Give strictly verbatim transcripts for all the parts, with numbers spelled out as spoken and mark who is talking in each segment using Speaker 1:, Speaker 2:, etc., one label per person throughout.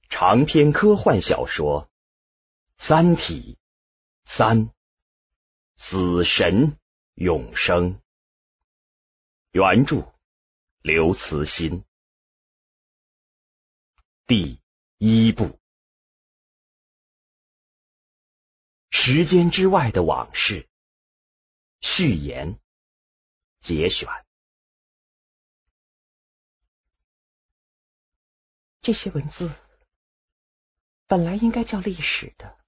Speaker 1: 长篇科幻小说《三体》三，死神永生。原著刘慈欣。第一部，时间之外的往事。序言节选。
Speaker 2: 这些文字本来应该叫历史的，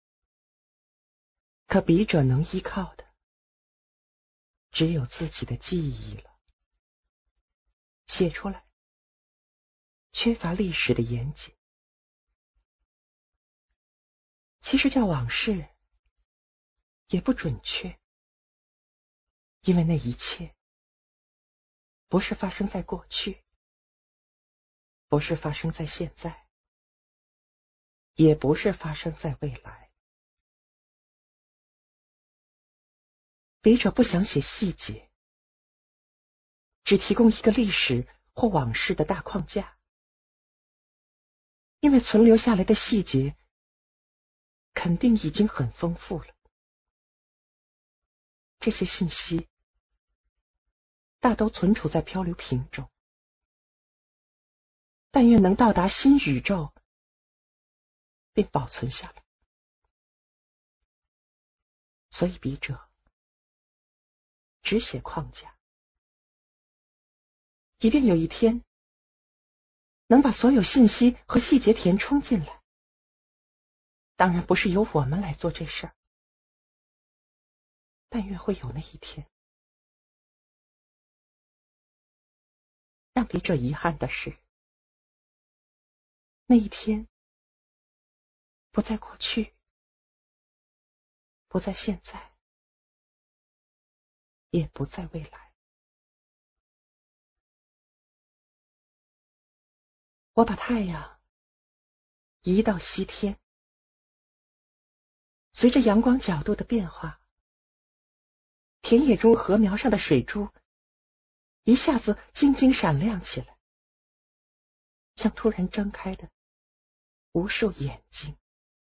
Speaker 2: 可笔者能依靠的只有自己的记忆了。写出来缺乏历史的严谨，其实叫往事也不准确，因为那一切不是发生在过去，不是发生在现在，也不是发生在未来。笔者不想写细节，只提供一个历史或往事的大框架，因为存留下来的细节肯定已经很丰富了。这些信息大都存储在漂流瓶中，但愿能到达新宇宙并保存下来。所以笔者只写框架，以便有一天能把所有信息和细节填充进来。当然不是由我们来做这事儿，但愿会有那一天。让笔者遗憾的是，那一天不在过去，不在现在，也不在未来。我把太阳移到西天，随着阳光角度的变化，田野中禾苗上的水珠一下子晶晶闪亮起来，像突然睁开的无数眼睛。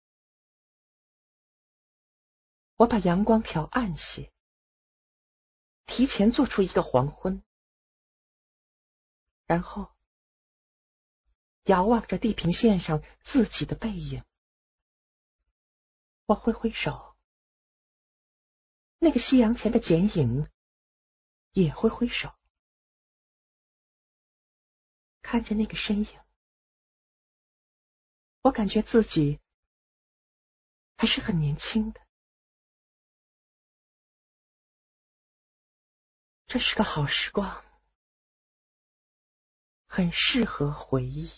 Speaker 2: 我把阳光调暗些，提前做出一个黄昏，然后遥望着地平线上自己的背影，我挥挥手，那个夕阳前的剪影也挥挥手，看着那个身影，我感觉自己还是很年轻的。这是个好时光，很适合回忆。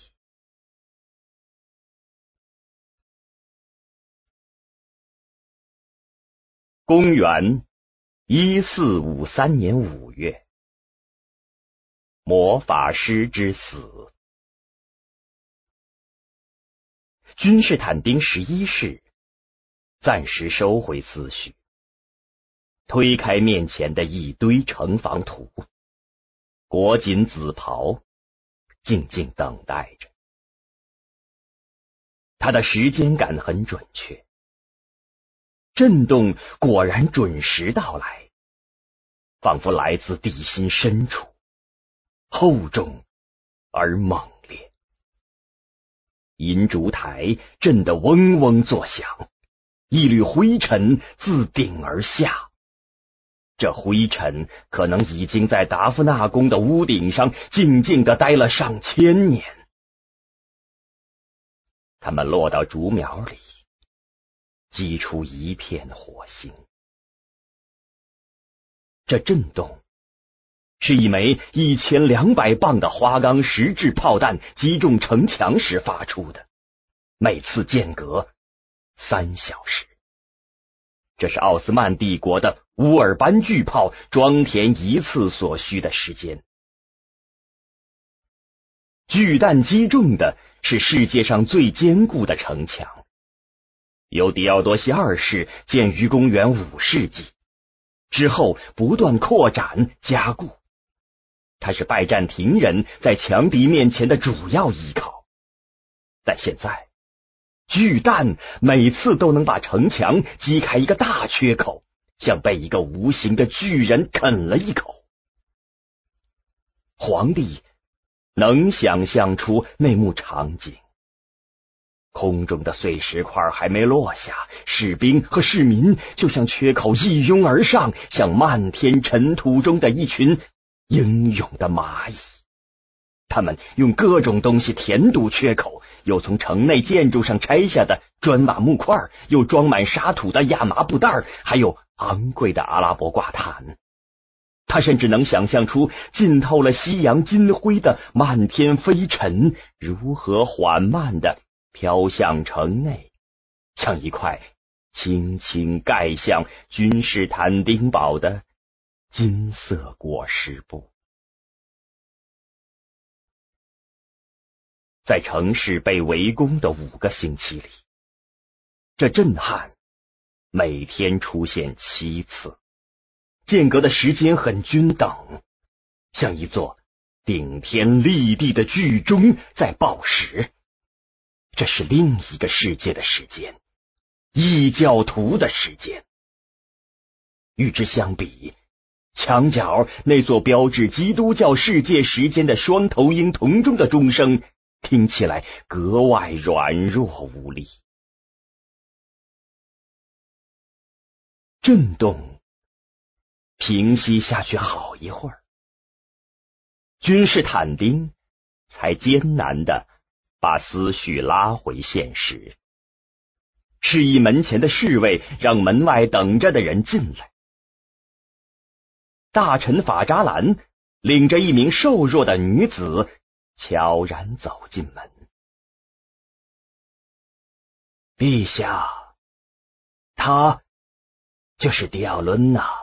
Speaker 1: 公元一四五三年五月，魔法师之死。君士坦丁十一世暂时收回思绪，推开面前的一堆城防图，裹紧紫袍，静静等待着。他的时间感很准确，震动果然准时到来，仿佛来自地心深处，厚重而猛烈。银烛台震得嗡嗡作响，一缕灰尘自顶而下。这灰尘可能已经在达芙纳宫的屋顶上静静地待了上千年。它们落到竹苗里，激出一片火星。这震动是一枚一千两百磅的花岗石质炮弹击中城墙时发出的，每次间隔三小时。这是奥斯曼帝国的乌尔班巨炮装填一次所需的时间。巨弹击中的是世界上最坚固的城墙，由狄奥多西二世建于公元五世纪，之后不断扩展加固。它是拜占庭人在强敌面前的主要依靠。 但现在巨蛋每次都能把城墙击开一个大缺口，像被一个无形的巨人啃了一口。皇帝能想象出那幕场景，空中的碎石块还没落下，士兵和市民就向缺口一拥而上，像漫天尘土中的一群英勇的蚂蚁。他们用各种东西填堵缺口，有从城内建筑上拆下的砖瓦木块，有装满沙土的亚麻布袋，还有昂贵的阿拉伯挂毯。他甚至能想象出浸透了夕阳金辉的漫天飞尘如何缓慢地飘向城内，像一块轻轻盖向君士坦丁堡的金色裹尸布。在城市被围攻的五个星期里，这震撼每天出现七次，间隔的时间很均等，像一座顶天立地的巨钟在报时。这是另一个世界的时间，异教徒的时间。与之相比，墙角那座标志基督教世界时间的双头鹰铜钟的钟声听起来格外软弱无力。震动平息下去好一会儿，君士坦丁才艰难地把思绪拉回现实。示意门前的侍卫让门外等着的人进来。大臣法扎兰领着一名瘦弱的女子悄然走进门。陛下，她就是狄奥伦娜。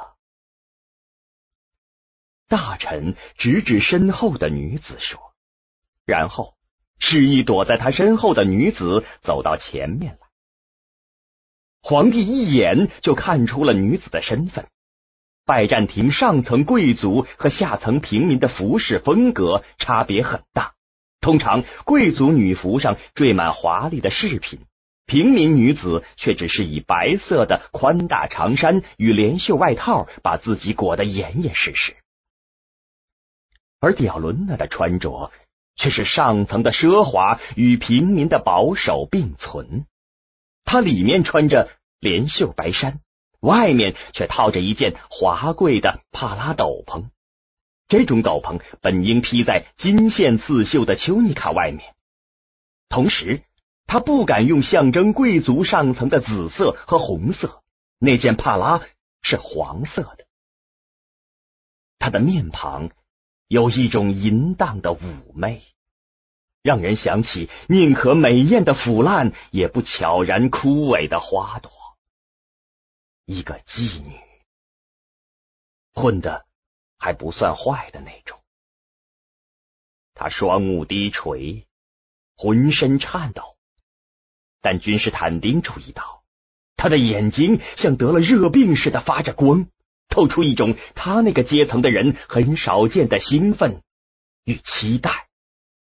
Speaker 1: 大臣指指身后的女子说，然后示意躲在他身后的女子走到前面来。皇帝一眼就看出了女子的身份。拜占庭上层贵族和下层平民的服饰风格差别很大，通常贵族女服上缀满华丽的饰品，平民女子却只是以白色的宽大长衫与连袖外套把自己裹得严严实实。而狄奥伦娜的穿着却是上层的奢华与平民的保守并存。她里面穿着连袖白衫，外面却套着一件华贵的帕拉斗篷。这种斗篷本应披在金线刺绣的丘尼卡外面。同时，他不敢用象征贵族上层的紫色和红色，那件帕拉是黄色的。他的面庞有一种淫荡的妩媚，让人想起宁可美艳的腐烂，也不悄然枯萎的花朵。一个妓女，混的还不算坏的那种。她双目低垂，浑身颤抖，但君士坦丁注意到，她的眼睛像得了热病似的发着光，透出一种他那个阶层的人很少见的兴奋与期待。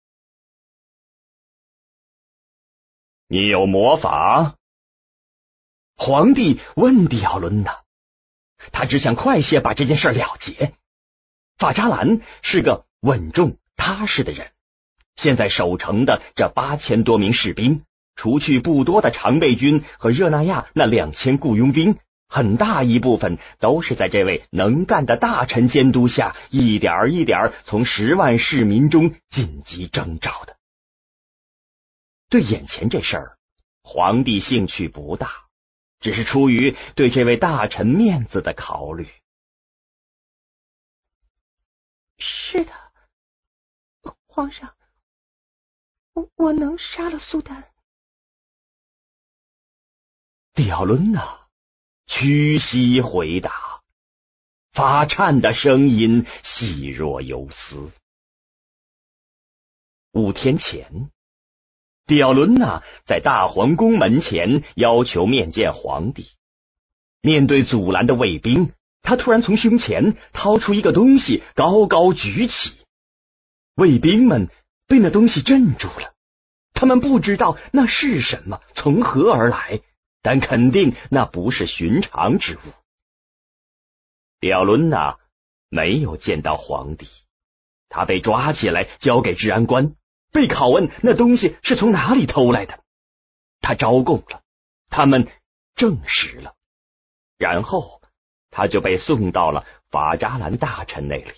Speaker 1: 你有魔法？皇帝问狄奥伦娜，他只想快些把这件事了结。法扎兰是个稳重踏实的人，现在守城的这八千多名士兵，除去不多的常备军和热那亚那两千雇佣兵，很大一部分都是在这位能干的大臣监督下，一点一点从十万市民中晋级征召的。对眼前这事儿，皇帝兴趣不大，只是出于对这位大臣面子的考虑。
Speaker 2: 是的，皇上，我我能杀了苏丹。
Speaker 1: 狄奥伦娜屈膝回答，发颤的声音细若游丝。五天前，狄奥伦娜在大皇宫门前要求面见皇帝。面对阻拦的卫兵，他突然从胸前掏出一个东西，高高举起。卫兵们被那东西镇住了， 他们不知道那是什么，从何而来，但肯定那不是寻常之物。狄奥伦娜没有见到皇帝，他被抓起来交给治安官，被拷问那东西是从哪里偷来的。他招供了，他们证实了，然后他就被送到了法扎兰大臣那里。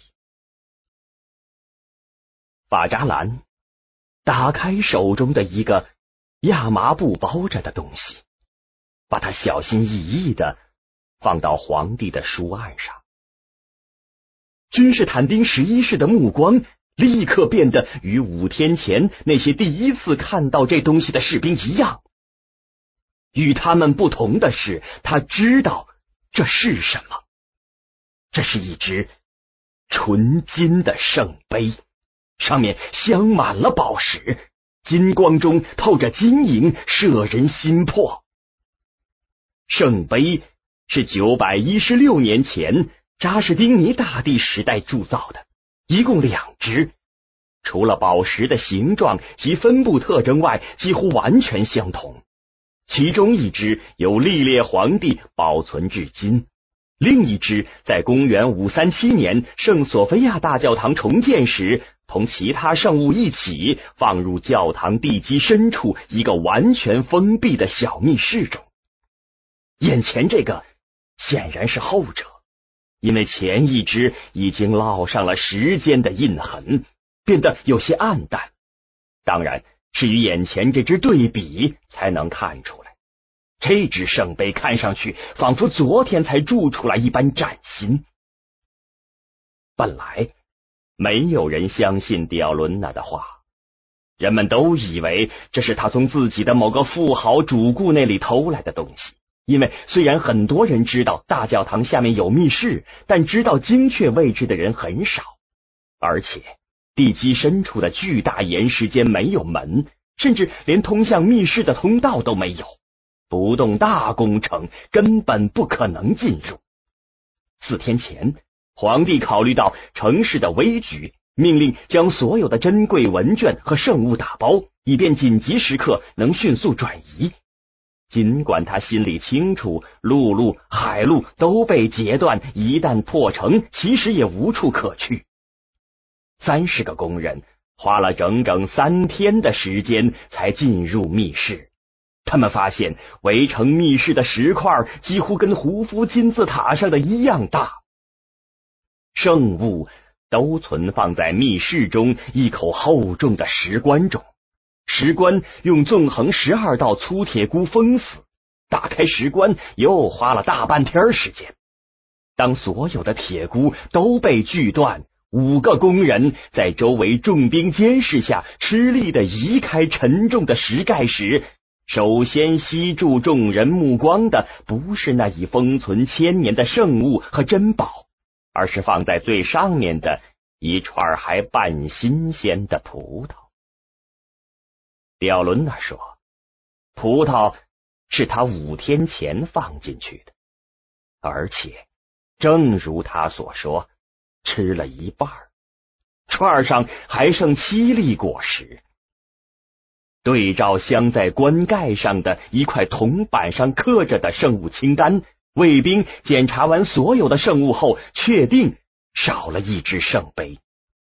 Speaker 1: 法扎兰打开手中的一个亚麻布包着的东西，把它小心翼翼地放到皇帝的书案上。君士坦丁十一世的目光立刻变得与五天前那些第一次看到这东西的士兵一样。与他们不同的是，他知道这是什么。这是一只纯金的圣杯，上面镶满了宝石，金光中透着晶莹，摄人心魄。圣杯是九百一十六年前扎什丁尼大帝时代铸造的，一共两只，除了宝石的形状及分布特征外，几乎完全相同。其中一只由历列皇帝保存至今，另一只在公元五三七年圣索菲亚大教堂重建时，同其他圣物一起放入教堂地基深处一个完全封闭的小密室中。眼前这个显然是后者，因为前一只已经烙上了时间的印痕，变得有些暗淡，当然是与眼前这只对比才能看出来。这只圣杯看上去仿佛昨天才铸出来一般崭新。本来没有人相信狄奥伦娜的话，人们都以为这是他从自己的某个富豪主顾那里偷来的东西，因为虽然很多人知道大教堂下面有密室，但知道精确位置的人很少，而且地基深处的巨大岩石间没有门，甚至连通向密室的通道都没有，不动大工程根本不可能进入。四天前，皇帝考虑到城市的危局，命令将所有的珍贵文卷和圣物打包，以便紧急时刻能迅速转移。尽管他心里清楚陆路、海路都被截断，一旦破城，其实也无处可去。三十个工人花了整整三天的时间才进入密室。他们发现围成密室的石块几乎跟胡夫金字塔上的一样大。圣物都存放在密室中一口厚重的石棺中，石棺用纵横十二道粗铁箍封死，打开石棺又花了大半天时间。当所有的铁箍都被锯断，五个工人在周围重兵监视下吃力地移开沉重的石盖时，首先吸住众人目光的不是那已封存千年的圣物和珍宝，而是放在最上面的一串还半新鲜的葡萄。狄奥伦娜说，葡萄是他五天前放进去的，而且正如他所说，吃了一半，串上还剩七粒果实。对照镶在棺盖上的一块铜板上刻着的圣物清单，卫兵检查完所有的圣物后，确定少了一只圣杯。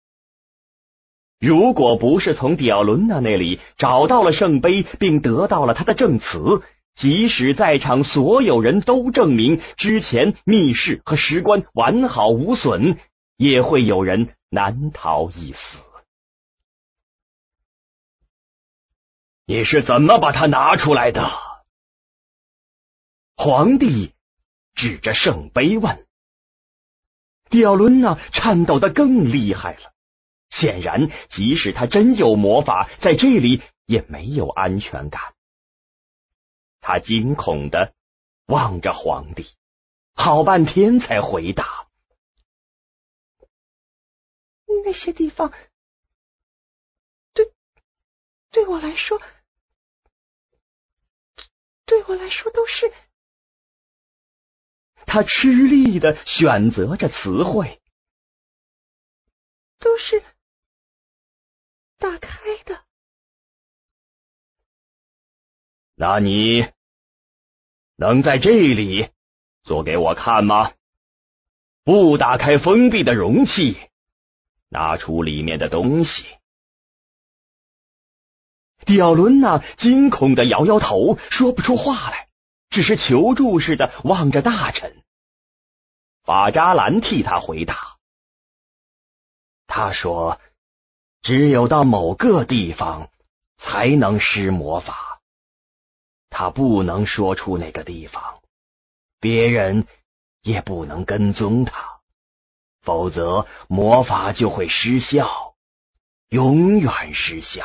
Speaker 1: 如果不是从狄奥伦娜那里找到了圣杯，并得到了他的证词，即使在场所有人都证明之前密室和石棺完好无损，也会有人难逃一死。你是怎么把它拿出来的？皇帝指着圣杯问。狄奥伦娜颤抖得更厉害了，显然即使他真有魔法，在这里也没有安全感。他惊恐地望着皇帝，好半天才回答：
Speaker 2: 那些地方对对我来说对我来说都是……
Speaker 1: 他吃力地选择着词汇，
Speaker 2: 都是打开的。
Speaker 1: 那你能在这里做给我看吗？不打开封闭的容器，拿出里面的东西。狄奥伦娜惊恐地摇摇头，说不出话来，只是求助似的望着大臣。法扎兰替他回答，他说只有到某个地方才能施魔法，他不能说出那个地方，别人也不能跟踪他，否则魔法就会失效，永远失效。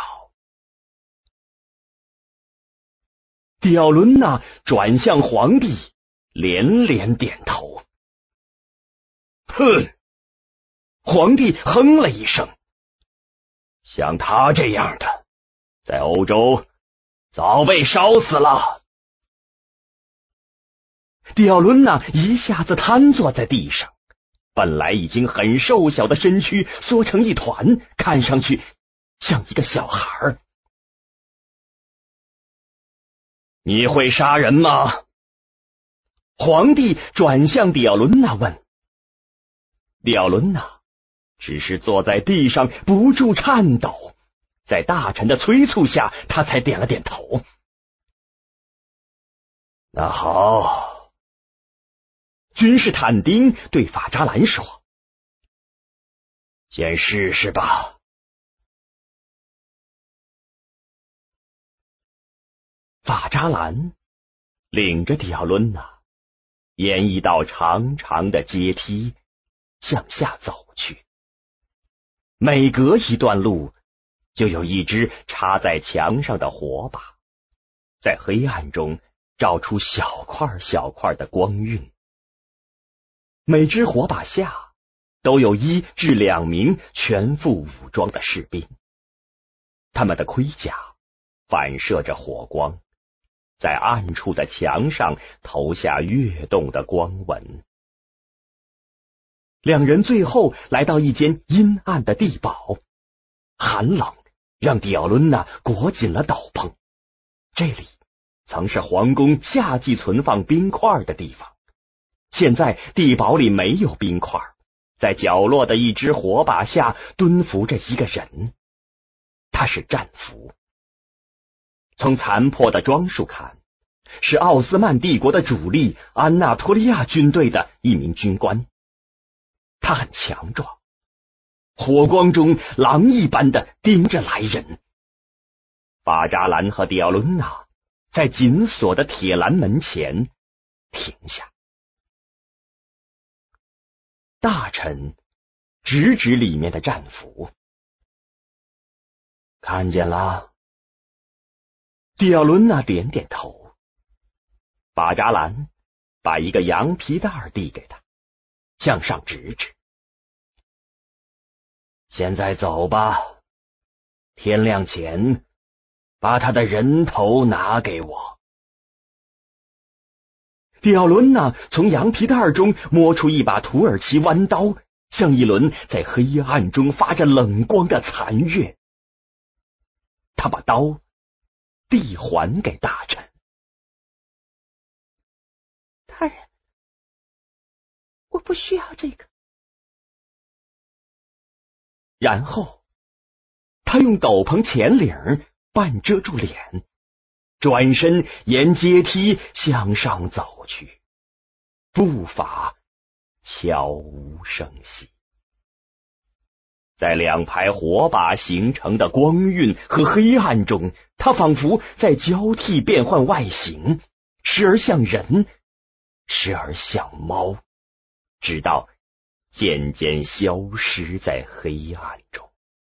Speaker 1: 狄奥伦娜转向皇帝，连连点头。哼！皇帝哼了一声，像他这样的，在欧洲早被烧死了。狄奥伦娜一下子瘫坐在地上，本来已经很瘦小的身躯缩成一团，看上去像一个小孩。你会杀人吗？皇帝转向狄奥伦娜问。狄奥伦娜只是坐在地上不住颤抖，在大臣的催促下，他才点了点头。那好，君士坦丁对法扎兰说，先试试吧。法扎兰领着狄奥伦娜沿一道长长的阶梯向下走去，每隔一段路就有一只插在墙上的火把，在黑暗中照出小块小块的光晕。每只火把下都有一至两名全副武装的士兵，他们的盔甲反射着火光，在暗处的墙上投下跃动的光纹。两人最后来到一间阴暗的地堡，寒冷让狄奥伦娜裹紧了斗篷。这里曾是皇宫夏季存放冰块的地方，现在地堡里没有冰块，在角落的一只火把下蹲伏着一个人，他是战俘。从残破的装束看，是奥斯曼帝国的主力安纳托利亚军队的一名军官。他很强壮，火光中狼一般的盯着来人。法扎兰和狄奥伦娜在紧锁的铁栏门前停下。大臣指指里面的战俘，看见了？狄奥伦娜点点头。法扎兰把一个羊皮袋递给他，向上指指。现在走吧，天亮前把他的人头拿给我。狄奥伦娜从羊皮袋中摸出一把土耳其弯刀，像一轮在黑暗中发着冷光的残月。他把刀递还给大臣。
Speaker 2: 大人，我不需要这个。
Speaker 1: 然后他用斗篷前领半遮住脸，转身沿阶梯向上走去，步伐悄无声息。在两排火把形成的光晕和黑暗中，他仿佛在交替变换外形，时而像人，时而像猫，直到渐渐消失在黑暗中。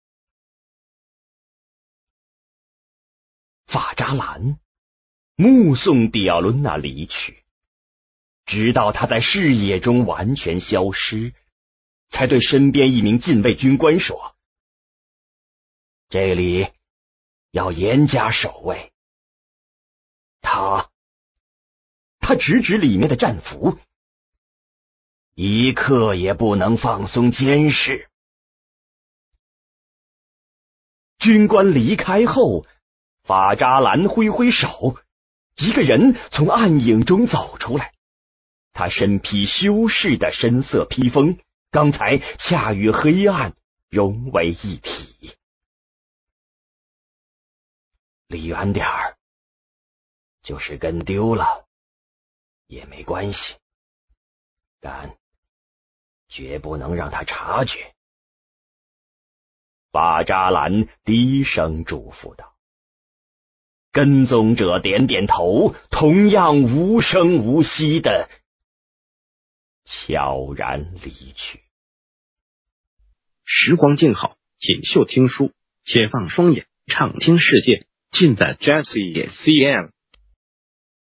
Speaker 1: 法扎兰目送狄奥伦娜离去，直到他在视野中完全消失，才对身边一名禁卫军官说：“这里要严加守卫。”他他指指里面的战俘，一刻也不能放松监视。军官离开后，法扎兰挥挥手， 一个人从暗影中走出来，他身披修饰的深色披风，刚才恰与黑暗融为一体。离远点儿，就是跟丢了也没关系，但绝不能让他察觉。巴扎兰低声嘱咐道。跟踪者点点头，同样无声无息的悄然离去。
Speaker 3: 时光静好，锦绣听书，且放双眼，畅听世界，尽在 J C C M。